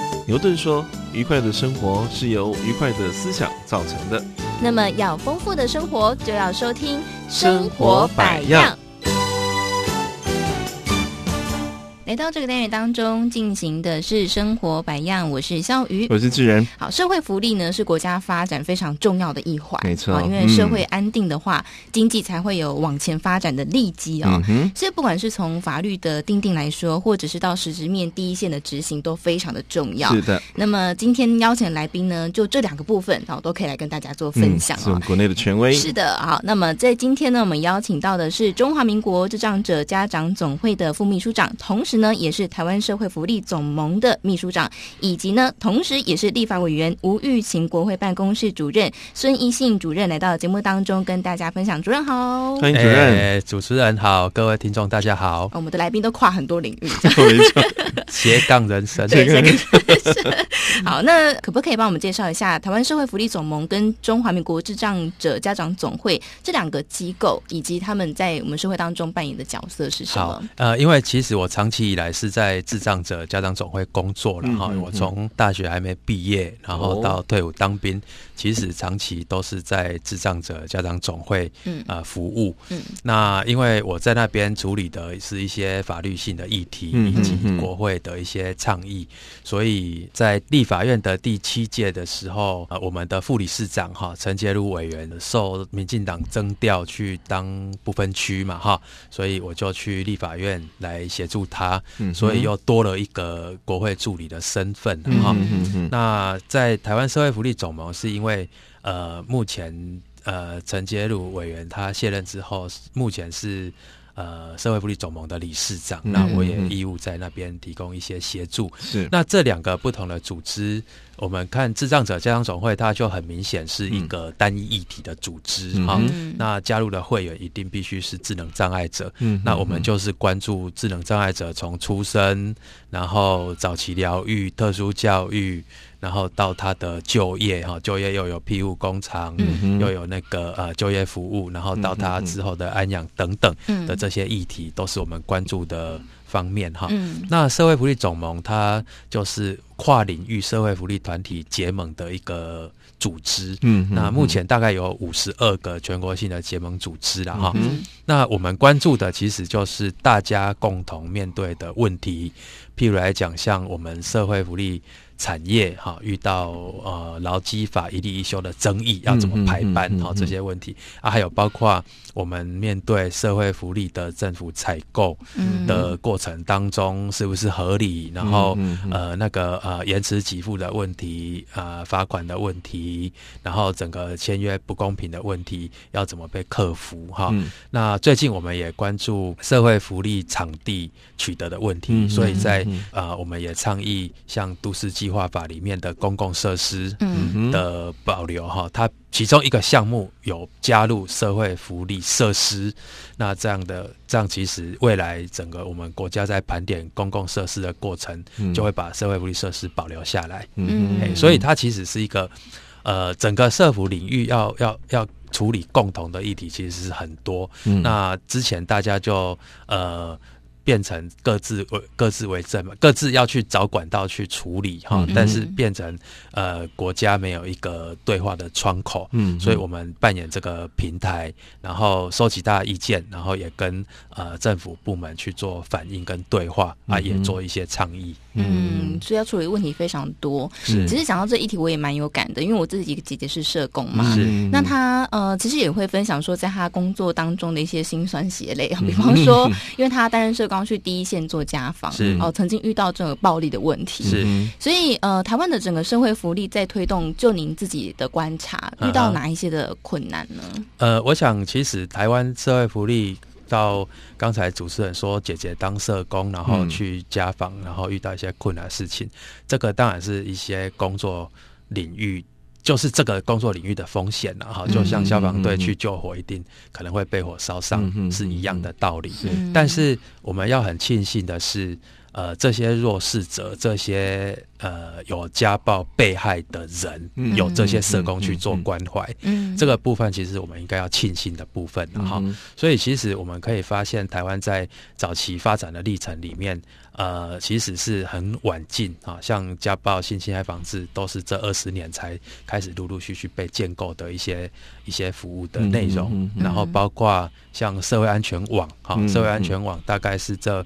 牛顿说，愉快的生活是由愉快的思想造成的。 那么要丰富的生活，就要收听生活百样。 来到这个单元当中进行的是生活百样，我是肖瑜， 我是志仁。 好，社会福利呢是国家发展非常重要的一环， 没错， 因为社会安定的话，经济才会有往前发展的利基哦。所以不管是从法律的订定来说，或者是到实质面第一线的执行，都非常的重要。 是的。 那么今天邀请的来宾呢，就这两个部分都可以来跟大家做分享是我们国内的权威。 是的，好，那么在今天呢，我们邀请到的是中华民国智障者家长总会的副秘书长，同时呢，也是台湾社会福利总盟的秘书长，以及呢，同时也是立法委员吴玉琴国会办公室主任孙一信主任来到节目当中跟大家分享。主任好。 欢迎主任。 主持人好，各位听众大家好。 我们的来宾都跨很多领域， 斜杠人生。 对，斜杠人生。好，那可不可以帮我们介绍一下台湾社会福利总盟跟中华民国智障者家长总会这两个机构，以及他们在我们社会当中扮演的角色是什么？ 好，因为其实我长期以来是在智障者家长总会工作了哈，我从大学还没毕业，然后到退伍当兵，其实长期都是在智障者家长总会服务。那因为我在那边处理的是一些法律性的议题，以及国会的一些倡议，所以在立法院的第7届的时候，我们的副理事长陈杰如委员受民进党征调去当不分区嘛哈，所以我就去立法院来协助他，所以又多了一个国会助理的身份哈。那在台湾社会福利总盟是因为目前陈杰如委员他卸任之后，目前是社会福利总盟的理事长，那我也义务在那边提供一些协助。是，那这两个不同的组织，我们看智障者家长总会，它就很明显是一个单一议题的组织哈。那加入的会员一定必须是智能障碍者。那我们就是关注智能障碍者从出生，然后早期疗愈、特殊教育，然后到他的就业哈，就业又有庇护工厂，又有那个就业服务，然后到他之后的安养等等的这些议题，都是我们关注的方面哈。那社会福利总盟它就是跨领域社会福利团体结盟的一个组织。那目前大概有52个全国性的结盟组织啦哈。那我们关注的其实就是大家共同面对的问题，譬如来讲，像我们社会福利产业遇到劳基法一例一休的争议，要怎么排班这些问题还有包括我们面对社会福利的政府采购的过程当中是不是合理，然后那个延迟给付的问题，罚款的问题，然后整个签约不公平的问题要怎么被克服那最近我们也关注社会福利场地取得的问题，所以在我们也倡议像都市计划法里面的公共设施的保留它其中一个项目有加入社会福利设施，那这样其实未来整个我们国家在盘点公共设施的过程，就会把社会福利设施保留下来。所以它其实是一个整个社福领域要处理共同的议题，其实是很多。那之前大家就变成各自为政嘛，各自要去找管道去处理但是变成国家没有一个对话的窗口，所以我们扮演这个平台，然后收集大家意见，然后也跟政府部门去做反映跟对话也做一些倡议。 所以要处理问题非常多。其实讲到这议题我也蛮有感的，因为我自己姐姐是社工嘛，那她其实也会分享说在她工作当中的一些辛酸血泪，比方说因为她担任社工去第一线做家访，曾经遇到这种暴力的问题，所以台湾的整个社会福利在推动，就您自己的观察，遇到哪一些的困难呢？ 我想其实台湾社会福利到刚才主持人说姐姐当社工，然后去家访，然后遇到一些困难的事情，这个当然是一些工作领域，就是这个工作领域的风险就像消防队去救火一定可能会被火烧伤是一样的道理。但是我们要很庆幸的是这些弱势者，这些有家暴被害的人，有这些社工去做关怀，这个部分其实我们应该要庆幸的部分所以其实我们可以发现台湾在早期发展的历程里面其实是很晚近啊，像家暴、性侵害防治都是这20年才开始陆陆续续被建构的一些服务的内容，然后包括像社会安全网社会安全网大概是这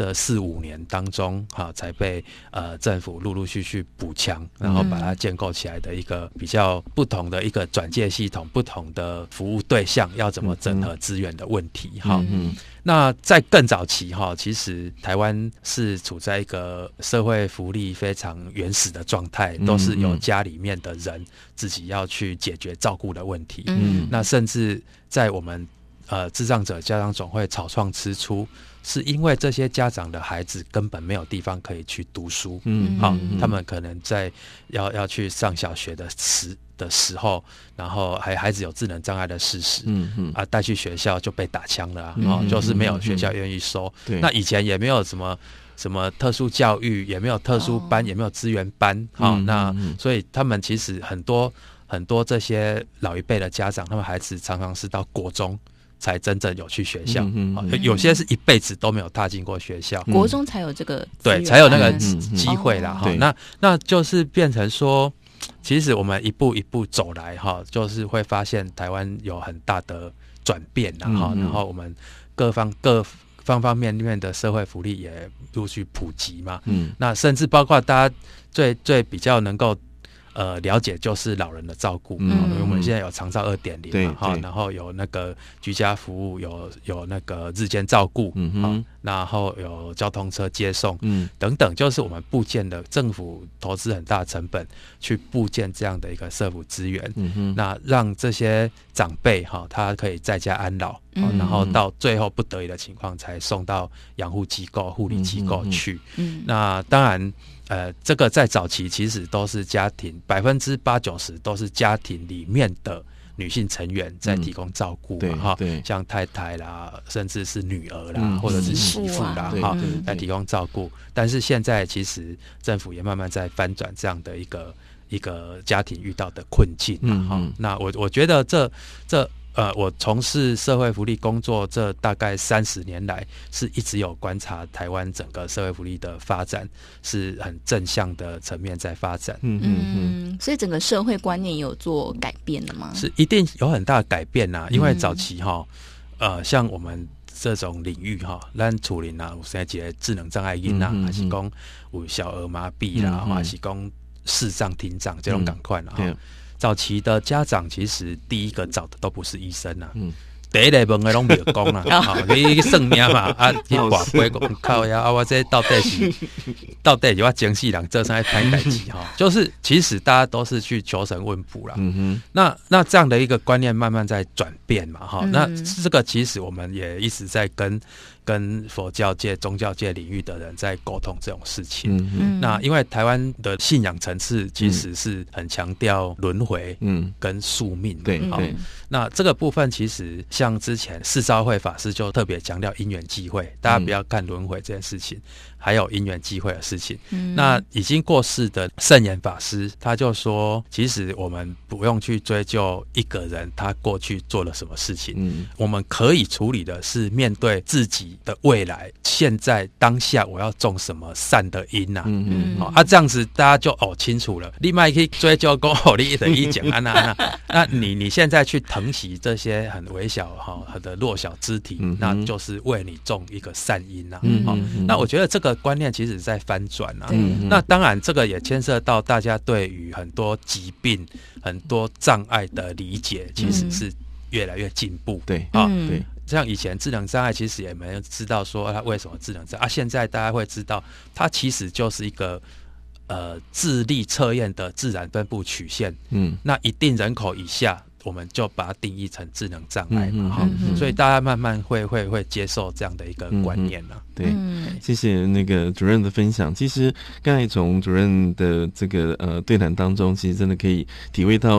4-5年当中才被政府陆陆续续补强，然后把它建构起来的一个比较不同的一个转介系统，不同的服务对象要怎么整合资源的问题那在更早期其实台湾是处在一个社会福利非常原始的状态，都是由家里面的人自己要去解决照顾的问题。那甚至在我们智障者家长总会草创之初，是因为这些家长的孩子根本没有地方可以去读书，他们可能在要去上小学的时候，然后孩子有智能障碍的事实，带去学校就被打枪了就是没有学校愿意收。那以前也没有什么特殊教育，也没有特殊班，也没有资源班那所以他们其实很多这些老一辈的家长，他们孩子常常是到国中才真正有去学校，有些是一辈子都没有踏进过学校， 国中才有这个对，才有那个机会啦。那就是变成说，其实我们一步一步走来就是会发现台湾有很大的转变然后我们各方面的社会福利也陆续普及嘛。那甚至包括大家最比较能够了解就是老人的照顾，因为我们现在有长照 2.0 嘛，然后有那个居家服务，有那个日间照顾，然后有交通车接送，等等，就是我们布建的政府投资很大的成本去布建这样的一个社福资源，那让这些长辈他可以在家安老，然后到最后不得已的情况才送到养护机构、护理机构去。那当然。这个在早期其实都是家庭80%-90%都是家庭里面的女性成员在提供照顾嘛像太太啦，甚至是女儿啦，或者是媳妇啦来提供照顾。但是现在其实政府也慢慢在翻转这样的一个家庭遇到的困境那我觉得这我从事社会福利工作这大概30年来，是一直有观察台湾整个社会福利的发展是很正向的层面在发展。 所以整个社会观念有做改变了吗？ 是一定有很大的改变因为早期像我们这种领域咱处理有生一个智能障碍婴还是讲有小儿麻痹啦，还是讲视障听障这种感快早期的家长其实第一个找的都不是医生第一类问的拢没有讲你算命嘛去挂杯讲靠呀我这到底是我前世人做啥歹代志就是其实大家都是去求神问卜啦那这样的一个观念慢慢在转变嘛那这个其实我们也一直在跟佛教界、宗教界领域的人在沟通这种事情那因为台湾的信仰层次其实是很强调轮回跟宿命对那这个部分其实像之前释昭会法师就特别强调因缘际会，大家不要看轮回这件事情，还有因缘际会的事情那已经过世的圣严法师他就说，其实我们不用去追究一个人他过去做了什么事情我们可以处理的是面对自己的未来，现在当下我要种什么善的因这样子大家就清楚了，你不要去追究说你的意见那你现在去疼惜这些很微小的弱小肢体那就是为你种一个善因那我觉得这个观念其实在翻转那当然这个也牵涉到大家对于很多疾病很多障碍的理解其实是越来越进步对像以前智能障碍其实也没人知道说它为什么智能障碍现在大家会知道它其实就是一个智力测验的自然分布曲线那一定人口以下我们就把它定义成智能障碍嘛所以大家慢慢会接受这样的一个观念了对谢谢那个主任的分享。其实刚才从主任的这个对谈当中其实真的可以体会到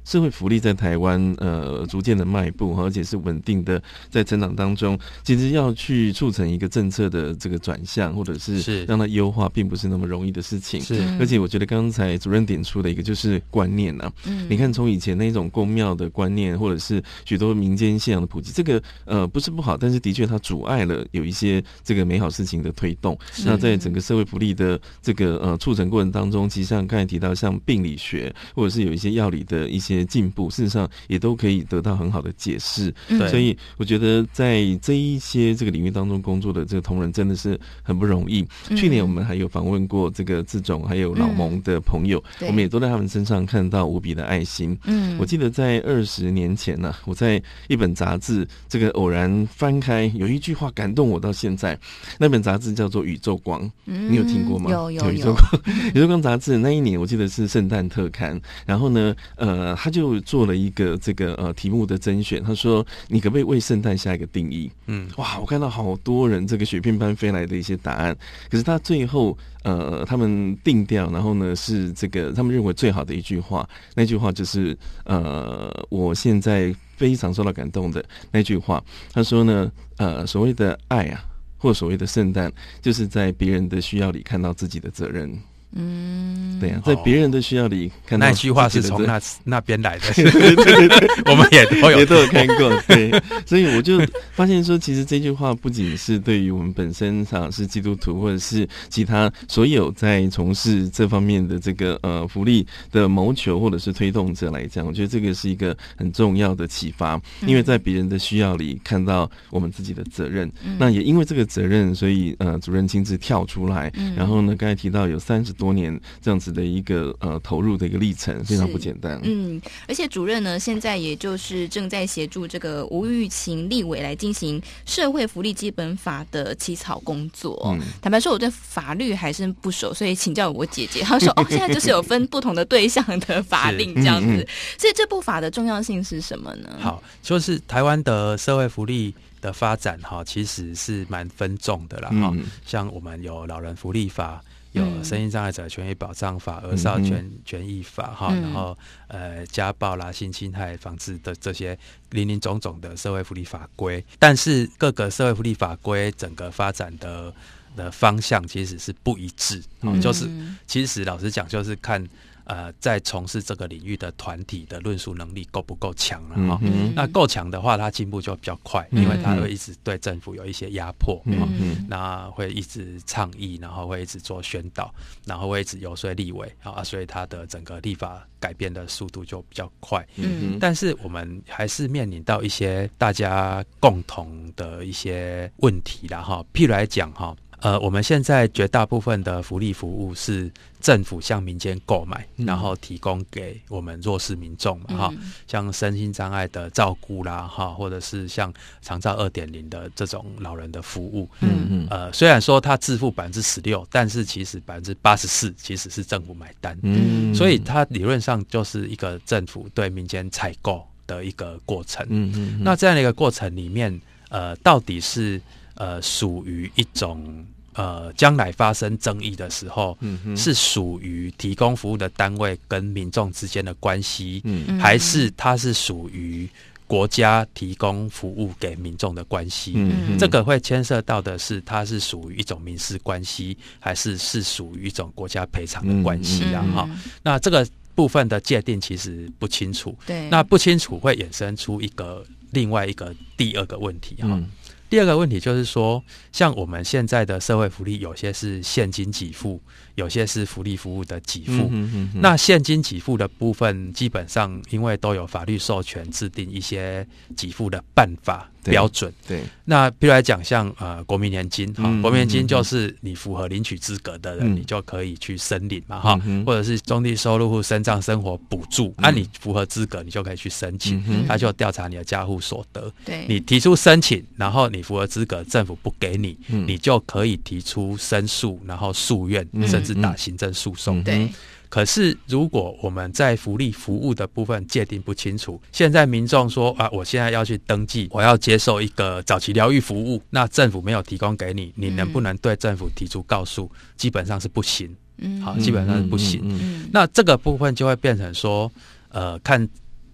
社会福利在台湾逐渐的迈步，而且是稳定的在成长当中，其实要去促成一个政策的这个转向，或者是让它优化，并不是那么容易的事情。是，而且我觉得刚才主任点出的一个就是观念啊，你看从以前那种公庙的观念，或者是许多民间信仰的普及，这个不是不好，但是的确它阻碍了有一些这个美好事情的推动。那在整个社会福利的这个促成过程当中，其实像刚才提到像病理学或者是有一些药理的一些进步，事实上也都可以得到很好的解释。所以我觉得在这一些这个领域当中工作的这个同仁真的是很不容易。去年我们还有访问过这个志总还有老蒙的朋友，我们也都在他们身上看到无比的爱心。我记得在20年前呢，我在一本杂志这个偶然翻开，有一句话感动我到现在。那本杂志叫做《宇宙光》，你有听过吗？有宇宙光。宇宙光杂志那一年我记得是圣诞特刊，然后呢他就做了一个这个题目的甄选，他说你可不可以为圣诞下一个定义？哇，我看到好多人这个雪片般飞来的一些答案，可是他最后他们定调，然后呢是这个他们认为最好的一句话，那句话就是我现在非常受到感动的那句话。他说呢所谓的爱啊，或所谓的圣诞，就是在别人的需要里看到自己的责任。对啊，在别人的需要里看到那句话是从那边来的，对，我们也都有看过，对，所以我就发现说，其实这句话不仅是对于我们本身是基督徒，或者是其他所有在从事这方面的这个福利的谋求或者是推动者来讲，我觉得这个是一个很重要的启发，因为在别人的需要里看到我们自己的责任。那也因为这个责任，所以主任亲自跳出来，然后呢，刚才提到有30多年这样子的一个投入的一个历程，非常不简单。 而且主任呢，现在也就是正在协助这个吴玉琴立委来进行社会福利基本法的起草工作。坦白说，我对法律还是不熟，所以请教我姐姐，她说现在就是有分不同的对象的法令这样子。所以这部法的重要性是什么呢？ 好，就是台湾的社会福利的发展其实是蛮分众的啦。像我们有老人福利法，有身心障碍者权益保障法、儿少权益法然后家暴啦、性侵害防治的这些林林总总的社会福利法规，但是各个社会福利法规整个发展的方向其实是不一致。就是其实老实讲，就是看在从事这个领域的团体的论述能力够不够强了那够强的话，它进步就比较快，因为它会一直对政府有一些压迫那会一直倡议，然后会一直做宣导，然后会一直游说立委所以它的整个立法改变的速度就比较快。但是我们还是面临到一些大家共同的一些问题啦譬如来讲我们现在绝大部分的福利服务是政府向民间购买，然后提供给我们弱势民众嘛像身心障碍的照顾啦或者是像长照 2.0 的这种老人的服务。虽然说它自付 16%， 但是其实 84% 其实是政府买单。所以它理论上就是一个政府对民间采购的一个过程。那这样的一个过程里面到底是属于一种将来发生争议的时候是属于提供服务的单位跟民众之间的关系还是它是属于国家提供服务给民众的关系这个会牵涉到的是它是属于一种民事关系还是属于一种国家赔偿的关系那这个部分的界定其实不清楚。对，那不清楚会衍生出另外一个第二个问题第二个问题就是说，像我们现在的社会福利，有些是现金给付，有些是福利服务的给付。那现金给付的部分，基本上因为都有法律授权，制定一些给付的办法标准。对，那比如来讲，像国民年金国民年金就是你符合领取资格的人，你就可以去申领嘛或者是中低收入户身障生活补助，你符合资格，你就可以去申请，他就调查你的家户所得。对，你提出申请，然后你符合资格，政府不给你，你就可以提出申诉，然后诉愿，甚至打行政诉讼。对。可是如果我们在福利服务的部分界定不清楚，现在民众说我现在要去登记，我要接受一个早期疗愈服务，那政府没有提供给你，你能不能对政府提出告诉？基本上是不行。基本上是不行。那这个部分就会变成说看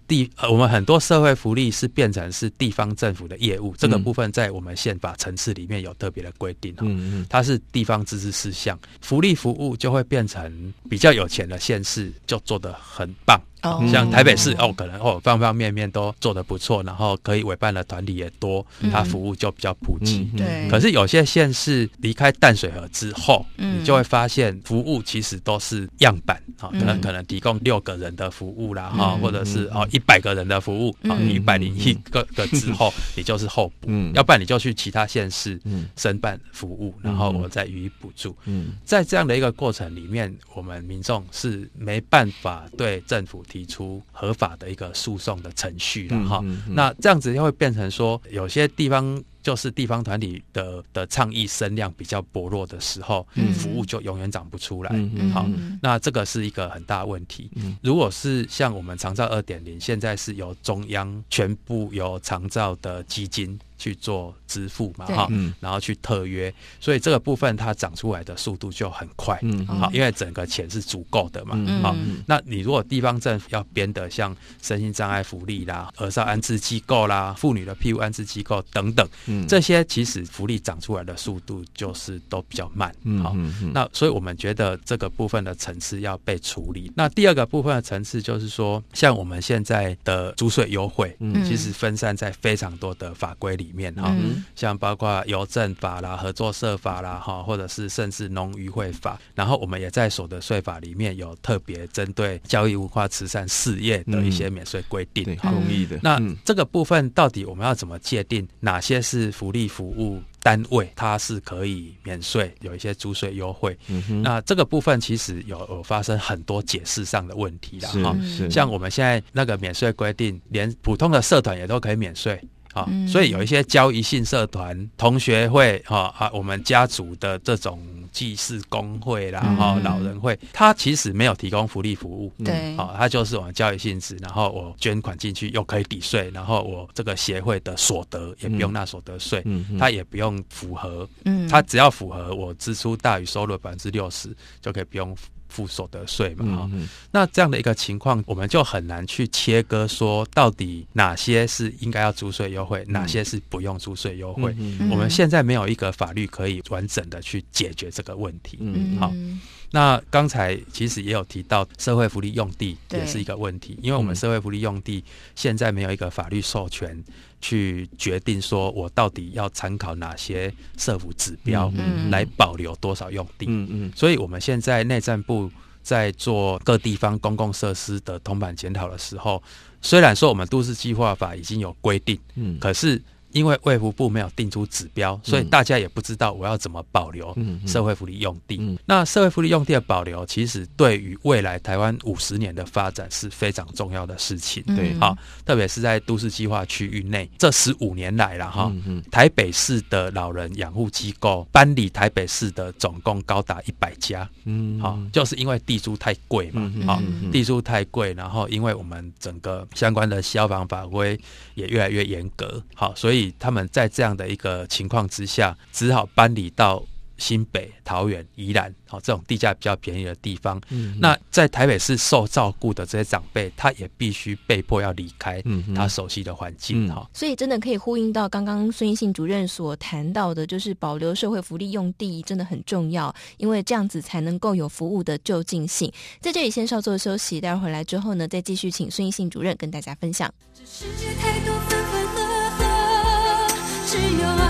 我们很多社会福利是变成是地方政府的业务，这个部分在我们宪法层次里面有特别的规定，它是地方自治事项，福利服务就会变成比较有钱的县市就做得很棒。像台北市可能方方面面都做得不错，然后可以委办的团体也多，它服务就比较普及。 对。 可是有些县市离开淡水河之后，你就会发现服务其实都是样板，可能提供6个人的服务啦，或者是100个人的服务，你101个之后你就是候补，要不然你就去其他县市申办服务，然后我再予以补助。在这样的一个过程里面，我们民众是没办法对政府提出合法的一个诉讼的程序了那这样子就会变成说，有些地方就是地方团体的倡议声量比较薄弱的时候，服务就永远长不出来。好，那这个是一个很大的问题。如果是像我们长照 2.0 现在是由中央全部由长照的基金去做支付嘛，然后去特约，所以这个部分它长出来的速度就很快，因为整个钱是足够的嘛。那你如果地方政府要编的像身心障碍福利啦、儿少安置机构啦、妇女的庇护安置机构等等，这些其实福利长出来的速度就是都比较慢。那所以我们觉得这个部分的层次要被处理。那第二个部分的层次就是说，像我们现在的租税优惠，其实分散在非常多的法规里面像包括邮政法啦、合作社法啦，或者是甚至农渔会法，然后我们也在所得税法里面有特别针对教育文化慈善事业的一些免税规定。 对，很容易的。 那这个部分到底我们要怎么界定哪些是福利服务单位它是可以免税，有一些租税优惠，那这个部分其实有发生很多解释上的问题啦。像我们现在那个免税规定，连普通的社团也都可以免税。所以有一些交谊性社团、同学会我们家族的这种祭祀工会啦、老人会，它其实没有提供福利服务， 对， 它就是我们交易性质，然后我捐款进去又可以抵税，然后我这个协会的所得也不用纳所得税，它也不用符合，它只要符合我支出大于收入60%就可以不用付所得税嘛。那这样的一个情况，我们就很难去切割说到底哪些是应该要租税优惠，哪些是不用租税优惠。我们现在没有一个法律可以完整的去解决这个问题。好，那刚才其实也有提到社会福利用地也是一个问题，因为我们社会福利用地现在没有一个法律授权去决定说我到底要参考哪些社福指标来保留多少用地。所以我们现在内政部在做各地方公共设施的通盘检讨的时候，虽然说我们都市计划法已经有规定，可是因为卫福部没有定出指标，所以大家也不知道我要怎么保留社会福利用地。那社会福利用地的保留，其实对于未来台湾50年的发展是非常重要的事情。对，好，特别是在都市计划区域内，这15年来了台北市的老人养护机构搬离台北市的总共高达100家。就是因为地租太贵嘛，地租太贵，然后因为我们整个相关的消防法规也越来越严格，好，所以他们在这样的一个情况之下，只好搬离到新北、桃园、宜兰这种地价比较便宜的地方。那在台北市受照顾的这些长辈，他也必须被迫要离开他熟悉的环境。 所以真的可以呼应到刚刚孙一信主任所谈到的，就是保留社会福利用地真的很重要，因为这样子才能够有服务的就近性。在这里先稍作休息，待会儿回来之后呢，再继续请孙一信主任跟大家分享。 这世界太多分分合合，只有爱